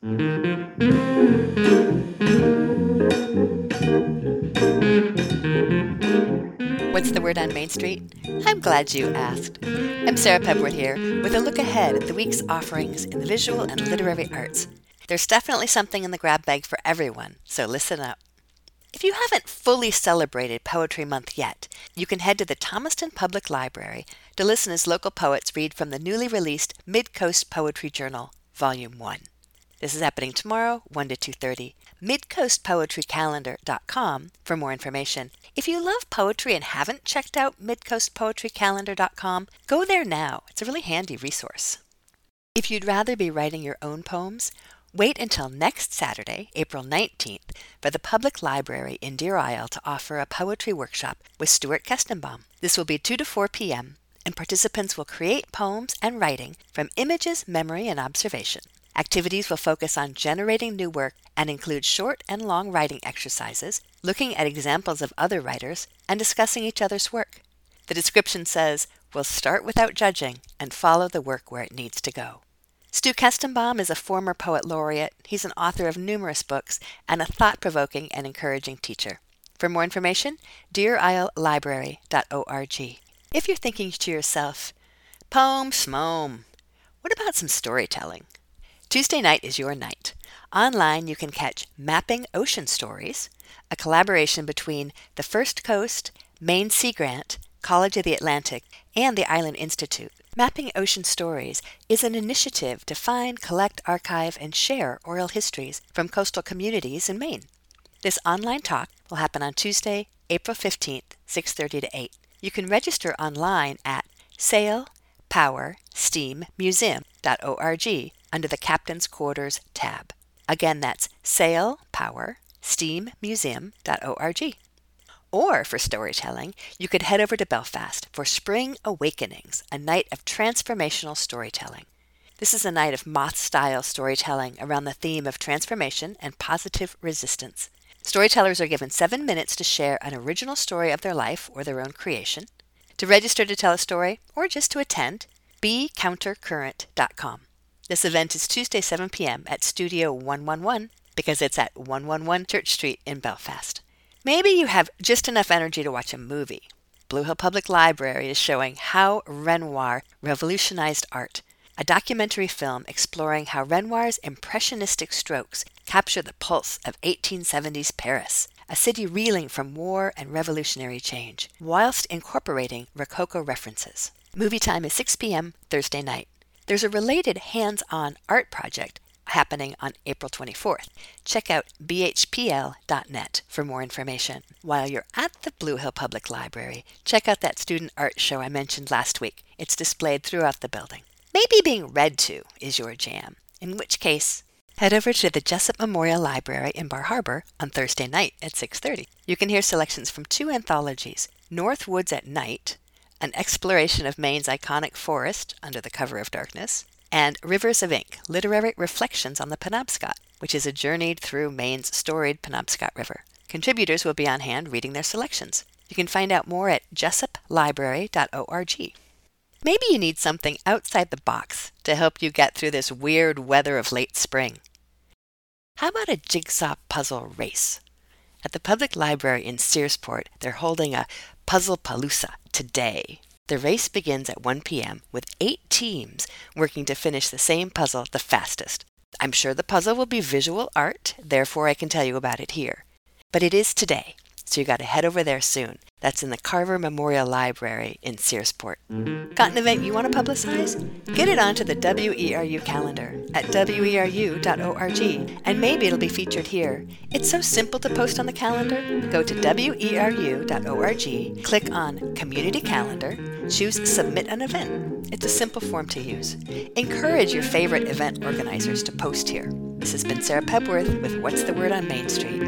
What's the word on Main Street? I'm glad you asked. I'm Sarah Pepworth here with a look ahead at the week's offerings in the visual and literary arts. There's definitely something in the grab bag for everyone, so listen up. If you haven't fully celebrated Poetry Month yet, you can head to the Thomaston Public Library to listen as local poets read from the newly released Mid-Coast Poetry Journal, Volume 1. This is happening tomorrow, 1 to 2:30. MidcoastPoetryCalendar.com for more information. If you love poetry and haven't checked out MidcoastPoetryCalendar.com, go there now. It's a really handy resource. If you'd rather be writing your own poems, wait until next Saturday, April 19th, for the Public Library in Deer Isle to offer a poetry workshop with Stuart Kestenbaum. This will be 2 to 4 p.m., and participants will create poems and writing from images, memory, and observation. Activities will focus on generating new work and include short and long writing exercises, looking at examples of other writers, and discussing each other's work. The description says, "We'll start without judging and follow the work where it needs to go." Stu Kestenbaum is a former poet laureate. He's an author of numerous books and a thought-provoking and encouraging teacher. For more information, deerislelibrary.org. If you're thinking to yourself, poem schmoem, what about some storytelling? Tuesday night is your night. Online, you can catch Mapping Ocean Stories, a collaboration between the First Coast, Maine Sea Grant, College of the Atlantic, and the Island Institute. Mapping Ocean Stories is an initiative to find, collect, archive, and share oral histories from coastal communities in Maine. This online talk will happen on Tuesday, April 15th, 6:30 to 8. You can register online at sailpowersteammuseum.org under the Captain's Quarters tab. Again, that's sailpowersteammuseum.org. Or for storytelling, you could head over to Belfast for Spring Awakenings, a night of transformational storytelling. This is a night of moth-style storytelling around the theme of transformation and positive resistance. Storytellers are given 7 minutes to share an original story of their life or their own creation. To register to tell a story, or just to attend, becountercurrent.com. This event is Tuesday, 7 p.m. at Studio 111 because it's at 111 Church Street in Belfast. Maybe you have just enough energy to watch a movie. Blue Hill Public Library is showing How Renoir Revolutionized Art, a documentary film exploring how Renoir's impressionistic strokes capture the pulse of 1870s Paris, a city reeling from war and revolutionary change, whilst incorporating Rococo references. Movie time is 6 p.m. Thursday night. There's a related hands-on art project happening on April 24th. Check out bhpl.net for more information. While you're at the Blue Hill Public Library, check out that student art show I mentioned last week. It's displayed throughout the building. Maybe being read to is your jam, in which case, head over to the Jessup Memorial Library in Bar Harbor on Thursday night at 6:30. You can hear selections from 2 anthologies, North Woods at Night, an exploration of Maine's iconic forest under the cover of darkness, and Rivers of Ink, Literary Reflections on the Penobscot, which is a journey through Maine's storied Penobscot River. Contributors will be on hand reading their selections. You can find out more at jessuplibrary.org. Maybe you need something outside the box to help you get through this weird weather of late spring. How about a jigsaw puzzle race? At the Public Library in Searsport, they're holding a Puzzlepalooza today. The race begins at 1 p.m. with 8 teams working to finish the same puzzle the fastest. I'm sure the puzzle will be visual art, therefore I can tell you about it here. But it is today, so you got to head over there soon. That's in the Carver Memorial Library in Searsport. Got an event you want to publicize? Get it onto the WERU calendar at weru.org, and maybe it'll be featured here. It's so simple to post on the calendar. Go to weru.org, click on Community Calendar, choose Submit an Event. It's a simple form to use. Encourage your favorite event organizers to post here. This has been Sarah Pepworth with What's the Word on Main Street.